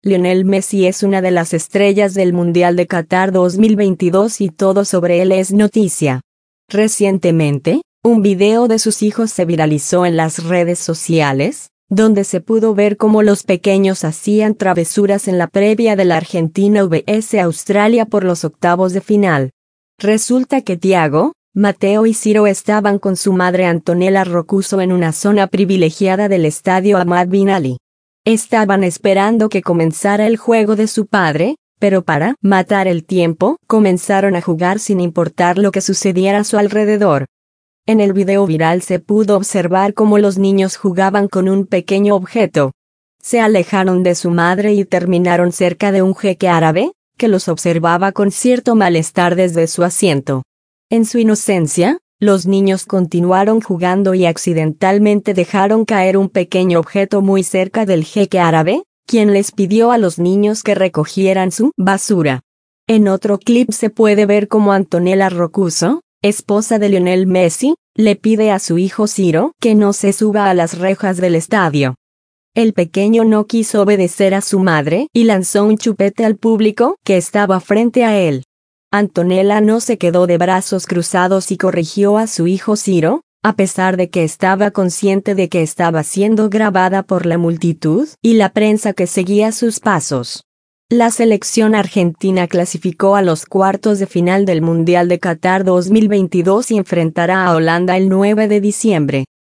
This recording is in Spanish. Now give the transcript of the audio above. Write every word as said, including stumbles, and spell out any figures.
Lionel Messi es una de las estrellas del Mundial de Qatar dos mil veintidós y todo sobre él es noticia. Recientemente, un video de sus hijos se viralizó en las redes sociales, donde se pudo ver cómo los pequeños hacían travesuras en la previa de la Argentina versus Australia por los octavos de final. Resulta que Thiago, Mateo y Ciro estaban con su madre Antonella Roccuzzo en una zona privilegiada del estadio Ahmad bin Ali. Estaban esperando que comenzara el juego de su padre, pero para matar el tiempo, comenzaron a jugar sin importar lo que sucediera a su alrededor. En el video viral se pudo observar cómo los niños jugaban con un pequeño objeto. Se alejaron de su madre y terminaron cerca de un jeque árabe, que los observaba con cierto malestar desde su asiento. En su inocencia, los niños continuaron jugando y accidentalmente dejaron caer un pequeño objeto muy cerca del jeque árabe, quien les pidió a los niños que recogieran su basura. En otro clip se puede ver cómo Antonella Roccuzzo, esposa de Lionel Messi, le pide a su hijo Ciro que no se suba a las rejas del estadio. El pequeño no quiso obedecer a su madre y lanzó un chupete al público que estaba frente a él. Antonella no se quedó de brazos cruzados y corrigió a su hijo Ciro, a pesar de que estaba consciente de que estaba siendo grabada por la multitud y la prensa que seguía sus pasos. La selección argentina clasificó a los cuartos de final del Mundial de Qatar dos mil veintidós y enfrentará a Holanda el nueve de diciembre.